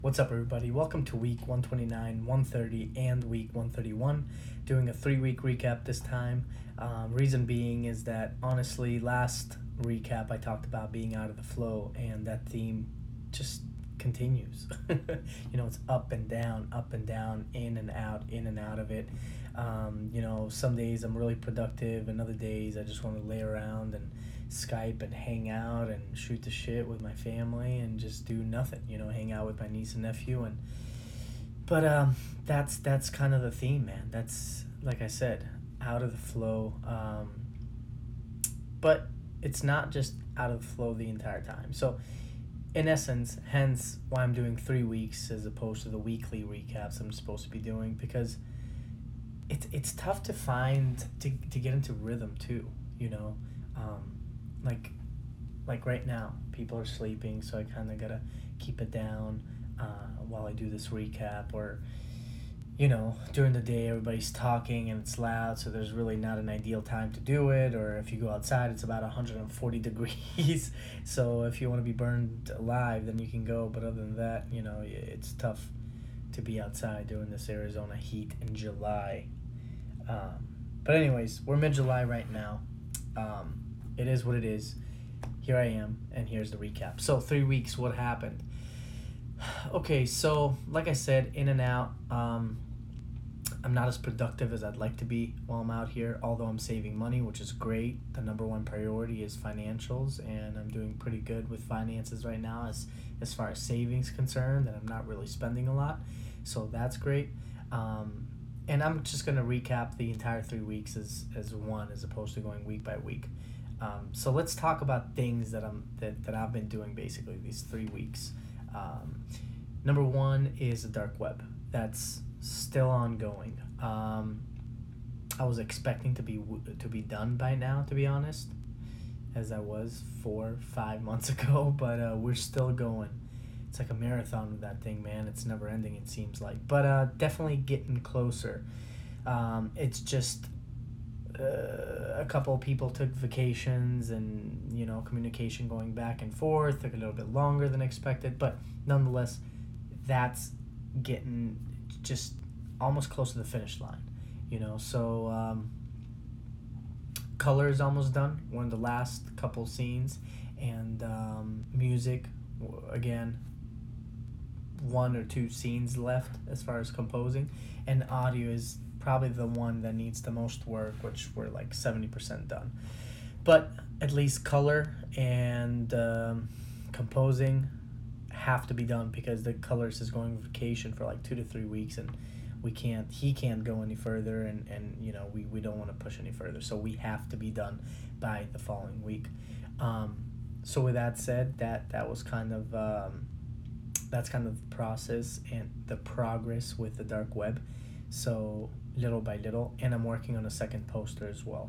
What's up, everybody? Welcome to week 129, 130, and week 131. Doing a 3 week recap this time. Reason being is that honestly, last recap I talked about being out of the flow, and that theme just continues. It's up and down, in and out of it. Some days I'm really productive, and other days I just want to lay around and Skype and hang out and shoot the shit with my family and just do nothing. Hang out with my niece and nephew but that's kind of the theme, man. That's, like I said, out of the flow. But it's not just out of the flow the entire time. So in essence, hence why I'm doing 3 weeks as opposed to the weekly recaps I'm supposed to be doing, because it's tough to find to get into rhythm too, um, like right now people are sleeping, so I kind of gotta keep it down while I do this recap. Or during the day everybody's talking and it's loud, so there's really not an ideal time to do it. Or if you go outside, it's about 140 degrees, so if you want to be burned alive, then you can go. But other than that, it's tough to be outside during this Arizona heat in July. But anyways, we're mid-July right now. It is what it is. Here I am, and here's the recap. So 3 weeks, what happened? Okay, so like I said, in and out. I'm not as productive as I'd like to be while I'm out here, although I'm saving money, which is great. The number one priority is financials, and I'm doing pretty good with finances right now as far as savings concerned, and I'm not really spending a lot, so that's great. And I'm just going to recap the entire 3 weeks as one, as opposed to going week by week. So let's talk about things that I've been doing basically these 3 weeks. Number one is the dark web. That's still ongoing. I was expecting to be done by now, to be honest, as I was 4-5 months ago. But we're still going. It's like a marathon with that thing, man. It's never ending, it seems like. But definitely getting closer. It's just a couple of people took vacations, and communication going back and forth took a little bit longer than expected. But nonetheless, that's getting just almost close to the finish line. So color is almost done. One of the last couple scenes, and music, again, 1 or 2 scenes left as far as composing, and audio is probably the one that needs the most work, which we're like 70% done. But at least color and composing have to be done, because the colorist is going on vacation for like 2 to 3 weeks, and he can't go any further, and we don't want to push any further, so we have to be done by the following week. So with that said, that was kind of that's kind of the process and the progress with the dark web. So little by little, and I'm working on a second poster as well.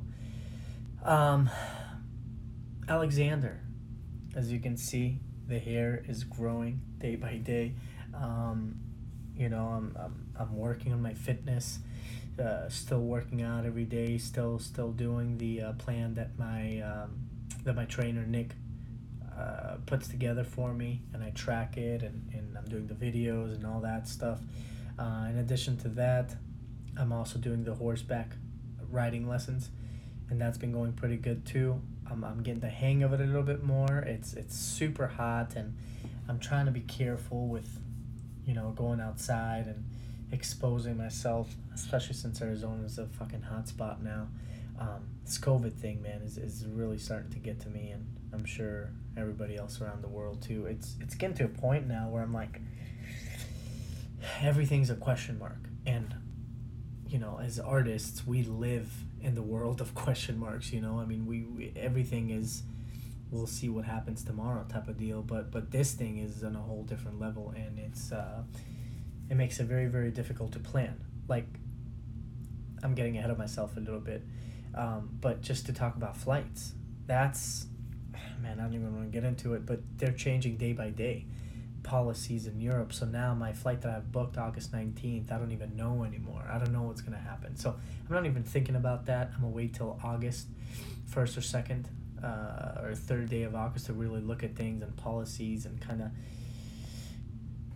Alexander, as you can see, the hair is growing day by day. I'm working on my fitness, still working out every day, still doing the plan that my trainer Nick puts together for me, and I track it, and I'm doing the videos and all that stuff. In addition to that, I'm also doing the horseback riding lessons, and that's been going pretty good too. I'm getting the hang of it a little bit more. It's super hot, and I'm trying to be careful with going outside and exposing myself, especially since Arizona is a fucking hot spot now. This COVID thing, man, is really starting to get to me, and I'm sure everybody else around the world too. It's getting to a point now where I'm like, everything's a question mark. And as artists, we live in the world of question marks. I mean, we everything is, we'll see what happens tomorrow type of deal. But this thing is on a whole different level, and it makes it very, very difficult to plan. Like, I'm getting ahead of myself a little bit, but just to talk about flights, that's, man, I don't even want to get into it, but they're changing day by day policies in Europe. So now my flight that I've booked August 19th, I don't even know anymore. I don't know what's going to happen. So I'm not even thinking about that. I'm going to wait till August 1st or 2nd or 3rd day of August to really look at things and policies and kind of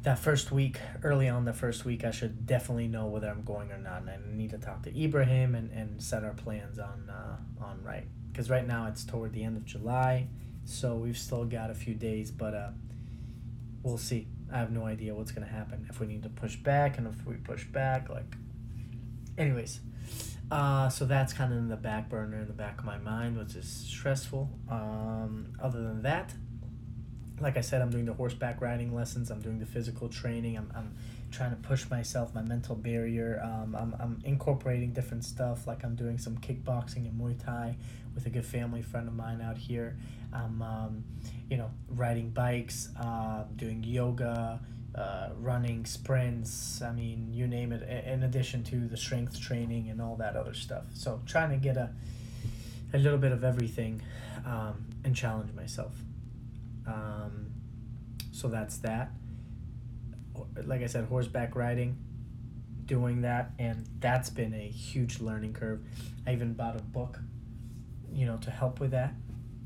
that first week, early on the first week, I should definitely know whether I'm going or not, and I need to talk to Ibrahim and set our plans on right. Because right now it's toward the end of July, so we've still got a few days, but we'll see. I have no idea what's gonna happen if we need to push back, and if we push back, like, anyways. So that's kind of in the back burner, in the back of my mind, which is stressful. Other than that, like I said, I'm doing the horseback riding lessons. I'm doing the physical training. I'm trying to push myself, my mental barrier. I'm incorporating different stuff. Like I'm doing some kickboxing and Muay Thai with a good family friend of mine out here. I'm, riding bikes, doing yoga, running, sprints. I mean, you name it. In addition to the strength training and all that other stuff. So trying to get a little bit of everything, and challenge myself. So that's that. Like I said, horseback riding, doing that, and that's been a huge learning curve. I even bought a book, to help with that.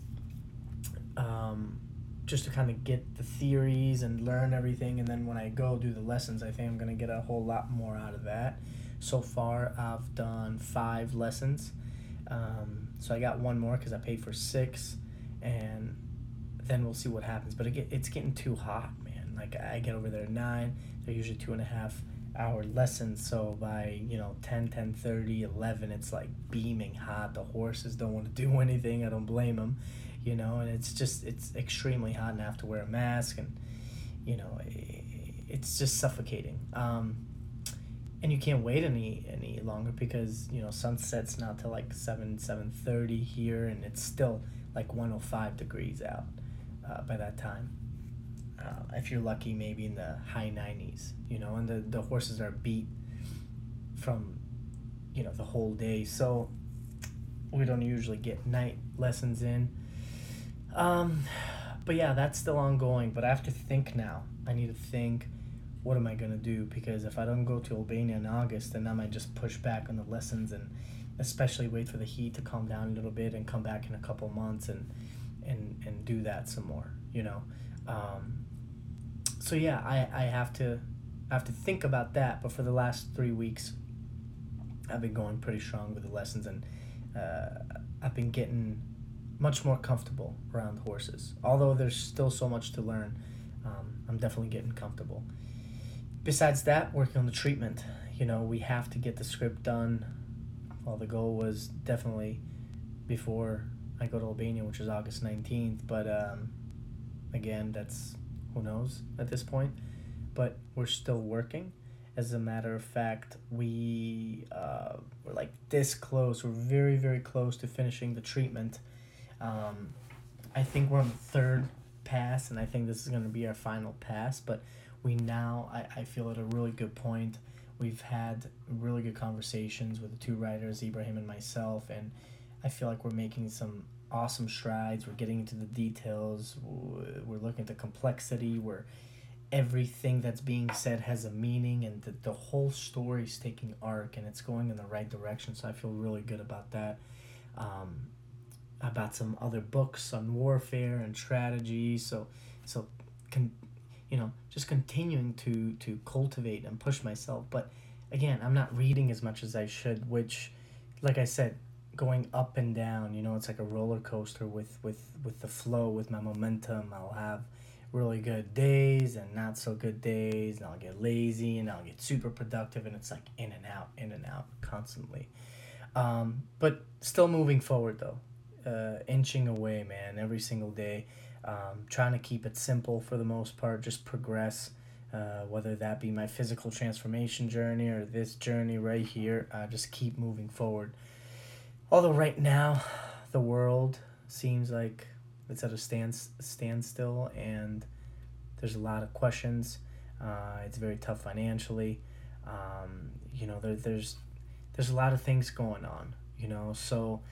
Just to kind of get the theories and learn everything, and then when I go do the lessons, I think I'm going to get a whole lot more out of that. So far, I've done 5 lessons. So I got one more because I paid for 6, and then we'll see what happens. But it's getting too hot, man. Like I get over there at 9. They're usually 2.5-hour lessons. So by 10, 10:30, 11, it's like beaming hot. The horses don't want to do anything. I don't blame them, and it's extremely hot, and I have to wear a mask, and it's just suffocating. And you can't wait any longer because sunset's not till like 7:30 here, and it's still like 105 degrees out by that time. If you're lucky, maybe in the high 90s, and the horses are beat from the whole day, so we don't usually get night lessons in. But yeah, that's still ongoing, but I have to think now. I need to think, what am I going to do? Because if I don't go to Albania in August, then I might just push back on the lessons, and especially wait for the heat to calm down a little bit and come back in a couple months and do that some more, So yeah, I have to think about that. But for the last 3 weeks, I've been going pretty strong with the lessons, and I've been getting much more comfortable around horses. Although there's still so much to learn, I'm definitely getting comfortable. Besides that, working on the treatment. We have to get the script done. Well, the goal was definitely before I go to Albania, which is August 19th. But again, that's who knows at this point. But we're still working. As a matter of fact, we're like this close. We're very, very close to finishing the treatment. I think we're on the 3rd pass, and I think this is going to be our final pass. But I feel at a really good point. We've had really good conversations with the 2 writers, Ibrahim and myself, and I feel like we're making some awesome strides. We're getting into the details. We're looking at the complexity, where everything that's being said has a meaning, and the whole story is taking arc, and it's going in the right direction. So I feel really good about that. About some other books on warfare and strategy. Just continuing to cultivate and push myself. But again, I'm not reading as much as I should, which, like I said, going up and down, it's like a roller coaster with the flow, with my momentum. I'll have really good days and not so good days, and I'll get lazy, and I'll get super productive, and it's like in and out constantly. But still moving forward though. Inching away, man, every single day. Trying to keep it simple for the most part, just progress, whether that be my physical transformation journey or this journey right here. Just keep moving forward. Although right now, the world seems like it's at a standstill, and there's a lot of questions. It's very tough financially. There's a lot of things going on, so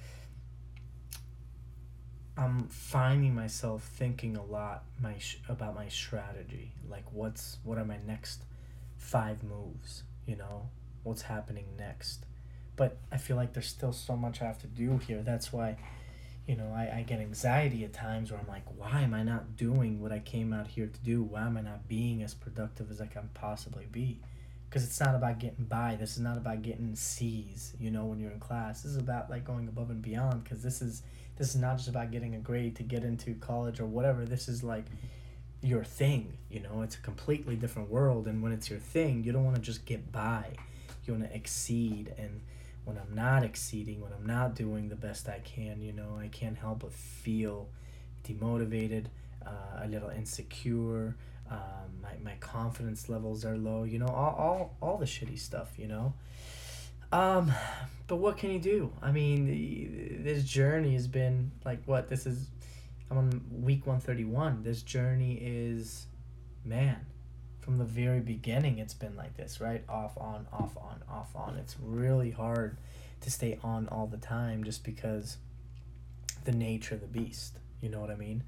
I'm finding myself thinking a lot about my strategy. Like, what are my next 5 moves? What's happening next? But I feel like there's still so much I have to do here. That's why, I get anxiety at times where I'm like, why am I not doing what I came out here to do? Why am I not being as productive as I can possibly be? Because it's not about getting by. This is not about getting C's, when you're in class. This is about like going above and beyond, because this is not just about getting a grade to get into college or whatever. This is like your thing, it's a completely different world. And when it's your thing, you don't want to just get by. You want to exceed. And when I'm not exceeding, when I'm not doing the best I can, I can't help but feel demotivated, a little insecure. My confidence levels are low, all the shitty stuff, um, but what can you do? I mean, this journey has been like, I'm on week 131. This journey is, man, from the very beginning, it's been like this, right? Off, on, off, on, off, on. It's really hard to stay on all the time, just because the nature of the beast, you know what I mean?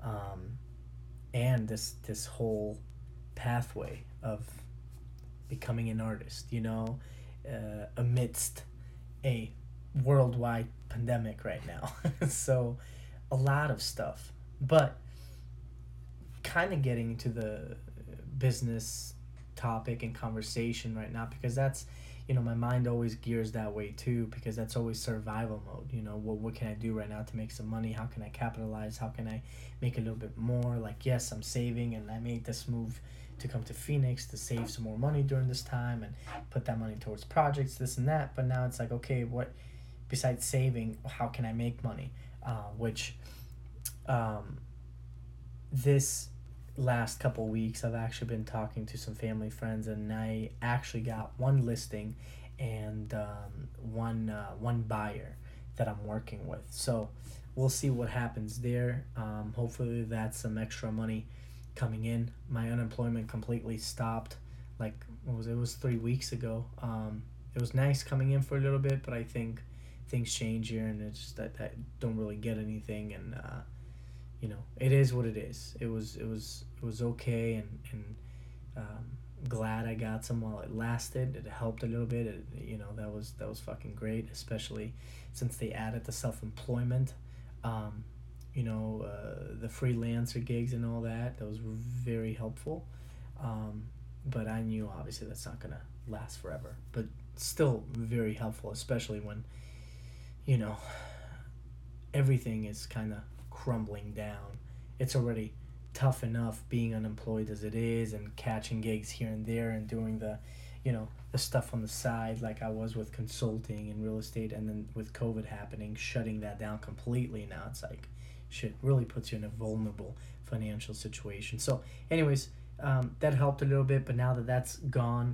And this whole pathway of becoming an artist, amidst a worldwide pandemic right now. So a lot of stuff, but kind of getting to the business topic and conversation right now, because that's, my mind always gears that way too, because that's always survival mode. What can I do right now to make some money? How can I capitalize? How can I make a little bit more? Like, yes, I'm saving, and I made this move to come to Phoenix to save some more money during this time and put that money towards projects, this and that. But now it's like, okay, what besides saving, how can I make money? Which this last couple weeks, I've actually been talking to some family friends, and I actually got one listing and one buyer that I'm working with. So we'll see what happens there. Hopefully that's some extra money coming in. My unemployment completely stopped. Like, it was 3 weeks ago. It was nice coming in for a little bit, but I think things change here, and it's just that I don't really get anything, and it is what it is. It was okay, and glad I got some while it lasted. It helped a little bit. That was fucking great, especially since they added the self-employment, the freelancer gigs and all that. That was very helpful. But I knew obviously that's not gonna last forever, but still very helpful, especially when everything is kind of crumbling down. It's already tough enough being unemployed as it is, and catching gigs here and there, and doing the stuff on the side, like I was with consulting and real estate, and then with COVID happening, shutting that down completely. Now it's like, shit, really puts you in a vulnerable financial situation. So anyways, that helped a little bit, but now that that's gone,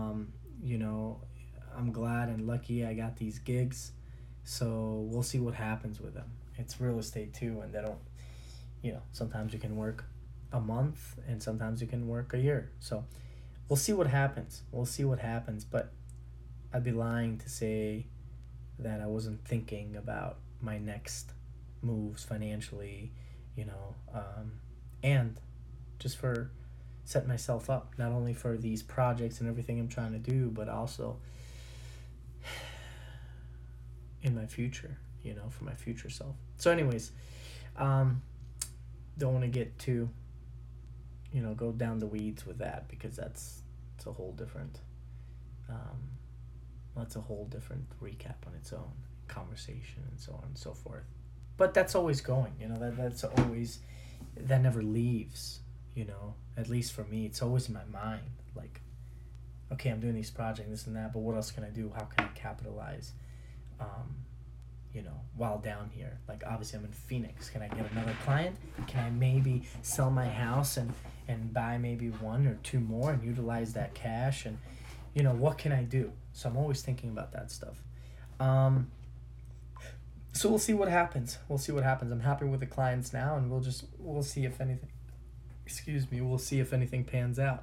I'm glad and lucky I got these gigs. So we'll see what happens with them. It's real estate too, and they don't, sometimes you can work a month and sometimes you can work a year. So we'll see what happens. But I'd be lying to say that I wasn't thinking about my next moves financially, and just for setting myself up, not only for these projects and everything I'm trying to do, but also in my future, for my future self. So anyways, don't want to get too, go down the weeds with that, because it's a whole different, recap on its own, conversation and so on and so forth. But that's always going, that never leaves, at least for me. It's always in my mind, like, okay, I'm doing these projects, this and that, but what else can I do? How can I capitalize, while down here? Like, obviously I'm in Phoenix. Can I get another client? Can I maybe sell my house and buy maybe one or two more and utilize that cash? And, what can I do? So I'm always thinking about that stuff. So we'll see what happens. I'm happy with the clients now, and we'll see if anything, we'll see if anything pans out.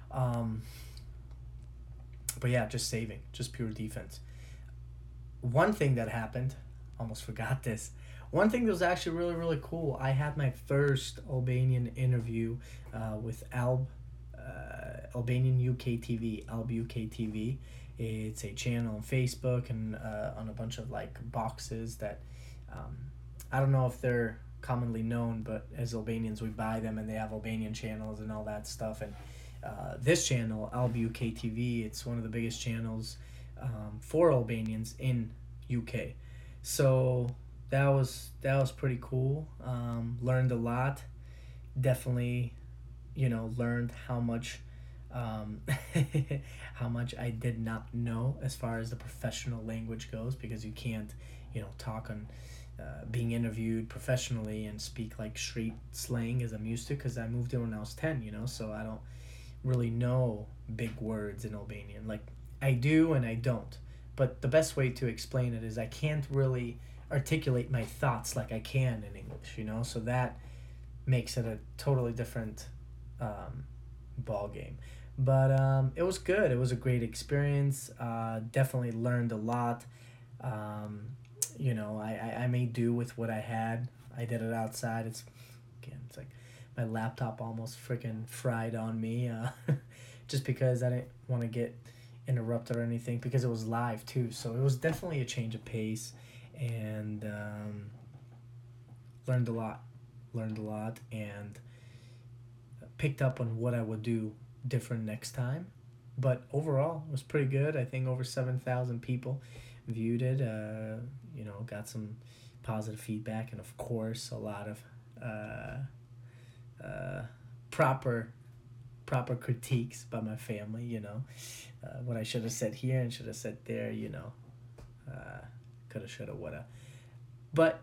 But yeah, just saving, just pure defense. One thing that happened, almost forgot this. One thing that was actually really, really cool. I had my first Albanian interview with Albanian UK TV, Alb UK TV. It's a channel on Facebook and on a bunch of like boxes that I don't know if they're commonly known, but as Albanians, we buy them and they have Albanian channels and all that stuff. And this channel, Albu KTV, it's one of the biggest channels for Albanians in UK. So that was pretty cool. Learned a lot. Definitely, learned how much um, how much I did not know as far as the professional language goes, because you can't, talk on being interviewed professionally and speak like street slang as I'm used to, because I moved here when I was 10, so I don't really know big words in Albanian. Like, I do and I don't. But the best way to explain it is I can't really articulate my thoughts like I can in English, so that makes it a totally different ball game. But it was good. It was a great experience. Definitely learned a lot. Um, I made do with what I had. I did it outside. It's like my laptop almost freaking fried on me, just because I didn't want to get interrupted or anything, because it was live too. So it was definitely a change of pace, and learned a lot. Learned a lot, and picked up on what I would do different next time. But overall, it was pretty good. I think over 7,000 people viewed it. Got some positive feedback, and of course, a lot of proper critiques by my family. What I should have said here and should have said there. Coulda, shoulda, woulda. But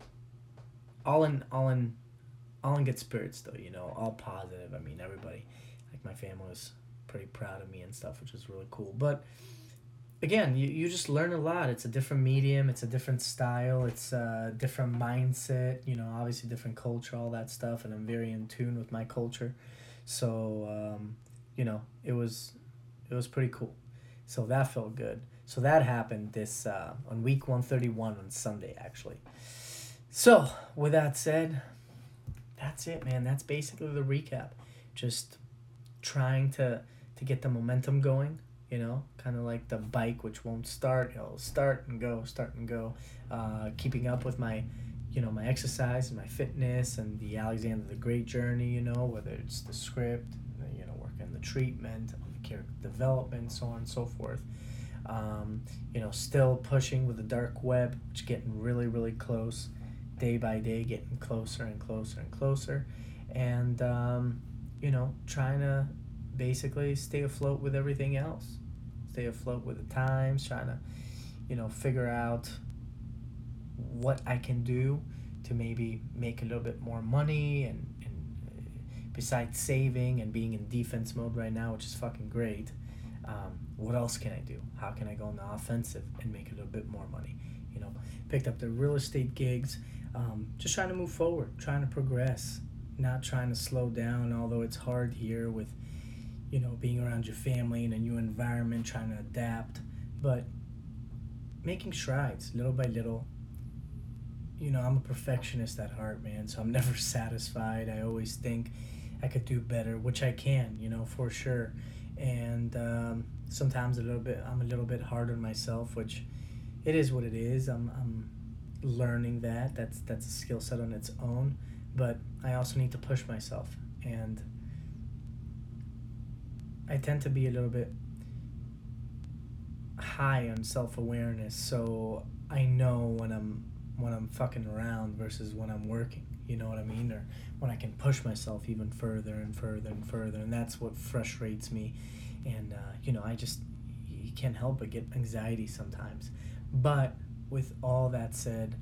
all in good spirits though. All positive. I mean, everybody, like my family, was pretty proud of me and stuff, which was really cool. But again, you just learn a lot. It's a different medium, it's a different style, it's a different mindset, obviously different culture, all that stuff, and I'm very in tune with my culture. So it was pretty cool. So that felt good. So that happened this on week 131 on Sunday, actually. So with that said, that's it, man. That's basically the recap. Just trying to get the momentum going, kind of like the bike which won't start. It'll start and go, start and go. Keeping up with my my exercise and my fitness and the Alexander the Great journey, whether it's the script, working the treatment, on the character development, so on and so forth. Still pushing with the dark web, which getting really, really close, day by day, getting closer and closer and closer. And, trying to basically stay afloat with everything else, stay afloat with the times, trying to, figure out what I can do to maybe make a little bit more money, and besides saving and being in defense mode right now, which is fucking great. What else can I do? How can I go on the offensive and make a little bit more money? Picked up the real estate gigs, just trying to move forward, trying to progress, not trying to slow down, although it's hard here with, being around your family in a new environment, trying to adapt, but making strides little by little. I'm a perfectionist at heart, man, so I'm never satisfied. I always think I could do better, which I can, for sure. And sometimes I'm a little bit hard on myself, which it is what it is. I'm learning that. That's a skill set on its own, but I also need to push myself, and I tend to be a little bit high on self-awareness, so I know when I'm fucking around versus when I'm working. You know what I mean? Or when I can push myself even further and further and further, and that's what frustrates me. And you can't help but get anxiety sometimes. But with all that said,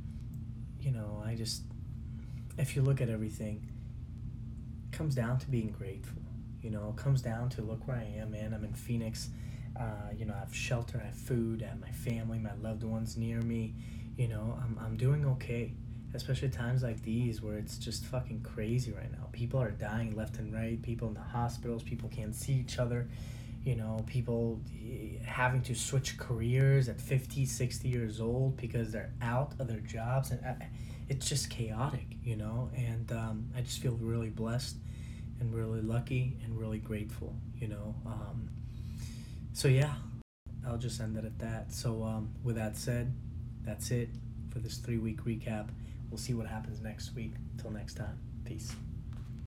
if you look at everything, it comes down to being grateful. It comes down to, look where I am, man. I'm in Phoenix. I have shelter, I have food, I have my family, my loved ones near me. I'm doing okay, especially times like these where it's just fucking crazy right now. People are dying left and right, people in the hospitals, people can't see each other, people having to switch careers at 50, 60 years old because they're out of their jobs, and it's just chaotic, and I just feel really blessed and really lucky and really grateful, so yeah, I'll just end it at that. So with that said, that's it for this 3-week recap. we'll see what happens next week. Till next time, peace.